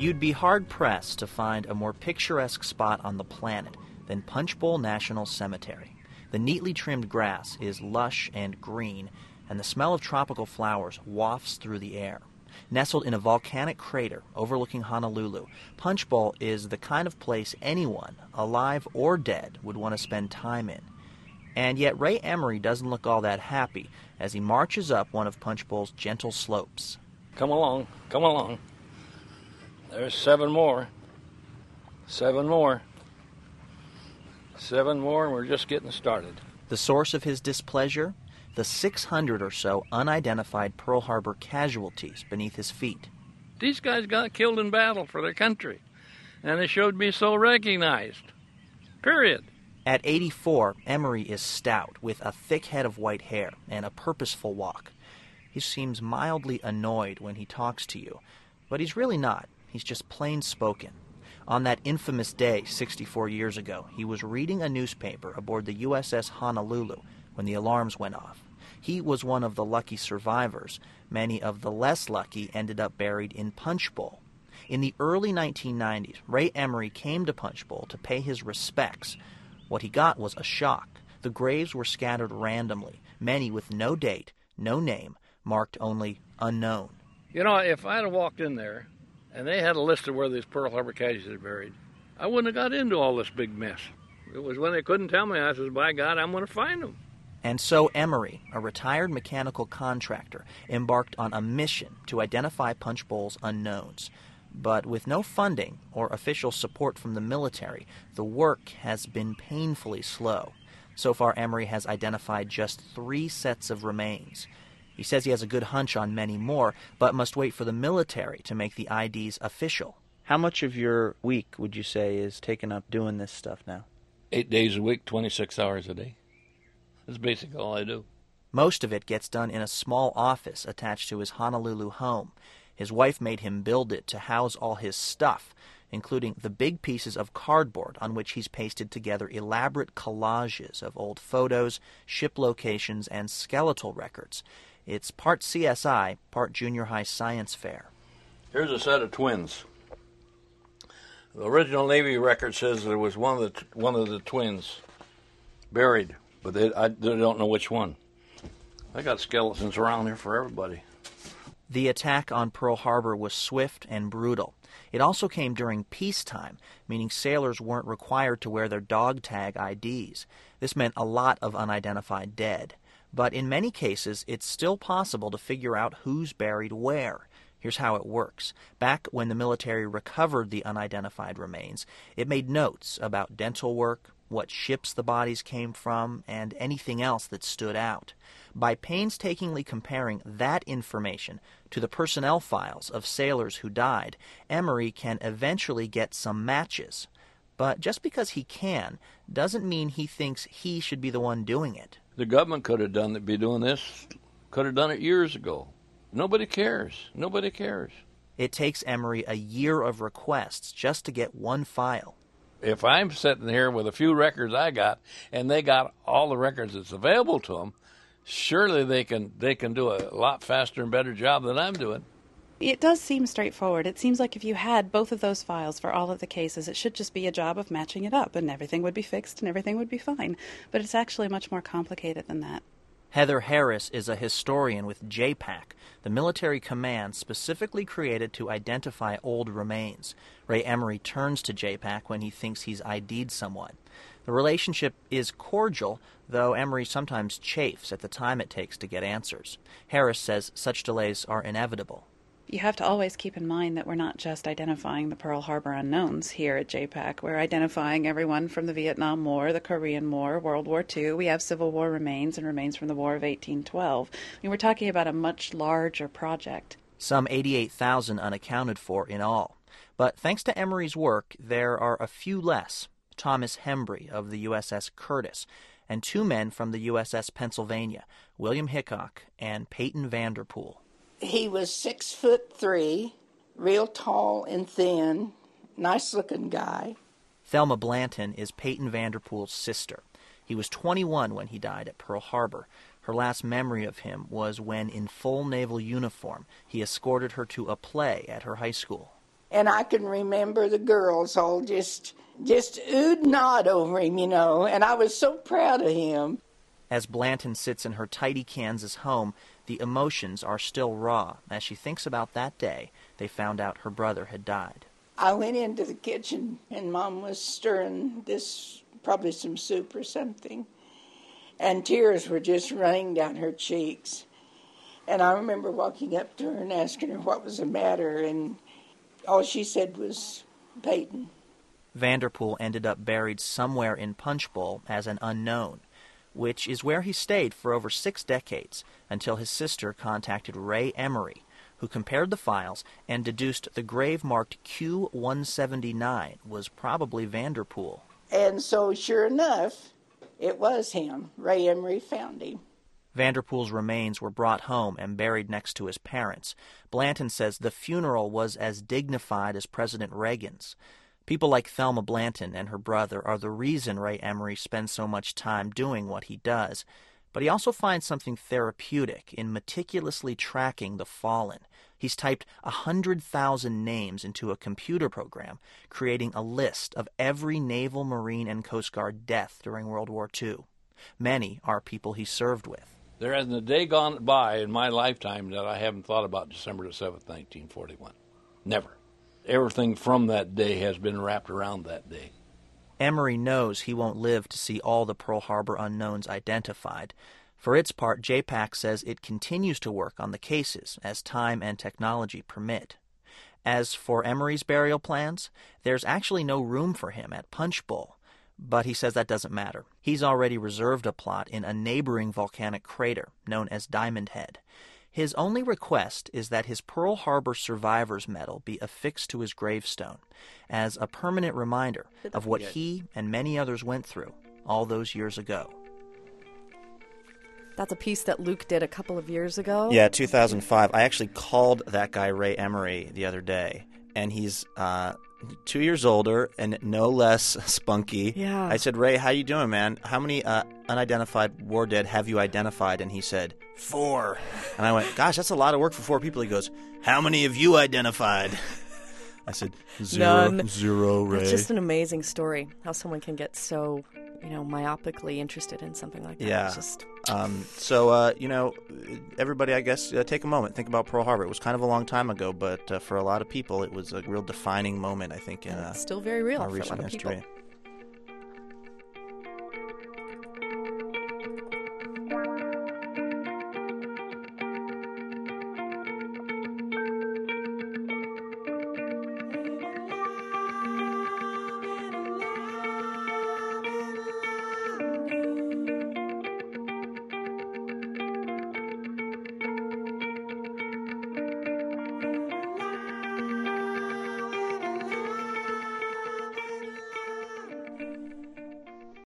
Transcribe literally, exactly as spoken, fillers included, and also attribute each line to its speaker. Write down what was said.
Speaker 1: You'd be hard-pressed to find a more picturesque spot on the planet than Punch Bowl National Cemetery. The neatly trimmed grass is lush and green, and the smell of tropical flowers wafts through the air. Nestled in a volcanic crater overlooking Honolulu, Punch Bowl is the kind of place anyone, alive or dead, would want to spend time in. And yet Ray Emery doesn't look all that happy as he marches up one of Punch Bowl's gentle slopes.
Speaker 2: Come along, come along. There's seven more. Seven more. Seven more, and we're just getting started.
Speaker 1: The source of his displeasure? The six hundred or so unidentified Pearl Harbor casualties beneath his feet.
Speaker 2: These guys got killed in battle for their country, and they showed me so recognized. Period.
Speaker 1: At eighty-four, Emery is stout, with a thick head of white hair and a purposeful walk. He seems mildly annoyed when he talks to you, but he's really not. He's just plain spoken. On that infamous day, sixty-four years ago, he was reading a newspaper aboard the U S S Honolulu when the alarms went off. He was one of the lucky survivors. Many of the less lucky ended up buried in Punch Bowl. In the early nineteen nineties, Ray Emery came to Punch Bowl to pay his respects. What he got was a shock. The graves were scattered randomly, many with no date, no name, marked only unknown.
Speaker 2: You know, if I'd have walked in there and they had a list of where these Pearl Harbor casualties are buried, I wouldn't have got into all this big mess. It was when they couldn't tell me, I said, by God, I'm going to find them.
Speaker 1: And so Emery, a retired mechanical contractor, embarked on a mission to identify Punch Bowl's unknowns. But with no funding or official support from the military, the work has been painfully slow. So far, Emery has identified just three sets of remains. He says he has a good hunch on many more, but must wait for the military to make the I Ds official. How much of your week would you say is taken up doing this stuff now?
Speaker 2: Eight days a week, twenty-six hours a day. That's basically all I do.
Speaker 1: Most of it gets done in a small office attached to his Honolulu home. His wife made him build it to house all his stuff, including the big pieces of cardboard on which he's pasted together elaborate collages of old photos, ship locations, and skeletal records. It's part C S I, part junior high science fair.
Speaker 2: Here's a set of twins. The original Navy record says there was one of the one of the twins buried, but they, I, they don't know which one. I got skeletons around here for everybody.
Speaker 1: The attack on Pearl Harbor was swift and brutal. It also came during peacetime, meaning sailors weren't required to wear their dog tag I Ds. This meant a lot of unidentified dead. But in many cases, it's still possible to figure out who's buried where. Here's how it works. Back when the military recovered the unidentified remains, it made notes about dental work, what ships the bodies came from, and anything else that stood out. By painstakingly comparing that information to the personnel files of sailors who died, Emery can eventually get some matches. But just because he can doesn't mean he thinks he should be the one doing it.
Speaker 2: The government could have done it, be doing this, could have done it years ago. Nobody cares. Nobody cares.
Speaker 1: It takes Emery a year of requests just to get one file.
Speaker 2: If I'm sitting here with a few records I got, and they got all the records that's available to them, surely they can they can do a lot faster and better job than I'm doing.
Speaker 3: It does seem straightforward. It seems like if you had both of those files for all of the cases, it should just be a job of matching it up, and everything would be fixed and everything would be fine. But it's actually much more complicated than that.
Speaker 1: Heather Harris is a historian with J PAC, the military command specifically created to identify old remains. Ray Emery turns to J PAC when he thinks he's I D'd someone. The relationship is cordial, though Emery sometimes chafes at the time it takes to get answers. Harris says such delays are inevitable.
Speaker 3: You have to always keep in mind that we're not just identifying the Pearl Harbor unknowns here at J PAC. We're identifying everyone from the Vietnam War, the Korean War, World War Two. We have Civil War remains and remains from the War of eighteen twelve. I mean, we're talking about a much larger project.
Speaker 1: Some eighty-eight thousand unaccounted for in all. But thanks to Emery's work, there are a few less. Thomas Hembry of the U S S Curtis, and two men from the U S S Pennsylvania, William Hickok and Peyton Vanderpool.
Speaker 4: He was six foot three, real tall and thin, nice-looking guy.
Speaker 1: Thelma Blanton is Peyton Vanderpool's sister. He was twenty-one when he died at Pearl Harbor. Her last memory of him was when, in full naval uniform, he escorted her to a play at her high school.
Speaker 4: And I can remember the girls all just, just oohed and awed over him, you know, and I was so proud of him.
Speaker 1: As Blanton sits in her tidy Kansas home, the emotions are still raw as she thinks about that day they found out her brother had died.
Speaker 4: I went into the kitchen and Mom was stirring this, probably some soup or something, and tears were just running down her cheeks. And I remember walking up to her and asking her what was the matter, and all she said was, Peyton.
Speaker 1: Vanderpool ended up buried somewhere in Punchbowl as an unknown, which is where he stayed for over six decades until his sister contacted Ray Emery, who compared the files and deduced the grave marked Q one seventy-nine was probably Vanderpool.
Speaker 4: And so, sure enough, it was him. Ray Emery found him.
Speaker 1: Vanderpool's remains were brought home and buried next to his parents. Blanton says the funeral was as dignified as President Reagan's. People like Thelma Blanton and her brother are the reason Ray Emery spends so much time doing what he does. But he also finds something therapeutic in meticulously tracking the fallen. He's typed one hundred thousand names into a computer program, creating a list of every Naval, Marine, and Coast Guard death during World War Two. Many are people he served with.
Speaker 2: There hasn't a day gone by in my lifetime that I haven't thought about December the seventh, nineteen forty-one. Never. Everything from that day has been wrapped around that day.
Speaker 1: Emery knows he won't live to see all the Pearl Harbor unknowns identified. For its part, J PAC says it continues to work on the cases as time and technology permit. As for Emery's burial plans, there's actually no room for him at Punchbowl. But he says that doesn't matter. He's already reserved a plot in a neighboring volcanic crater known as Diamond Head. His only request is that his Pearl Harbor Survivors Medal be affixed to his gravestone as a permanent reminder of what he and many others went through all those years ago.
Speaker 5: That's a piece that Luke did a couple of years ago.
Speaker 1: Yeah, two thousand five. I actually called that guy Ray Emery the other day, and he's uh, two years older and no less spunky.
Speaker 5: Yeah.
Speaker 1: I said, Ray, how you doing, man? How many uh, unidentified war dead have you identified? And he said, four. And I went, gosh, that's a lot of work for four people. He goes, how many have you identified? I said, zero,
Speaker 5: None.
Speaker 1: zero, Ray.
Speaker 5: It's just an amazing story how someone can get so, you know, myopically interested in something like that.
Speaker 1: Yeah.
Speaker 5: It's just...
Speaker 1: Um, so, uh, you know, everybody, I guess, uh, take a moment. Think about Pearl Harbor. It was kind of a long time ago, but uh, for a lot of people, it was a real defining moment, I think, in uh,
Speaker 5: It's still very real
Speaker 1: our
Speaker 5: for a
Speaker 1: recent
Speaker 5: lot of
Speaker 1: history.
Speaker 5: people.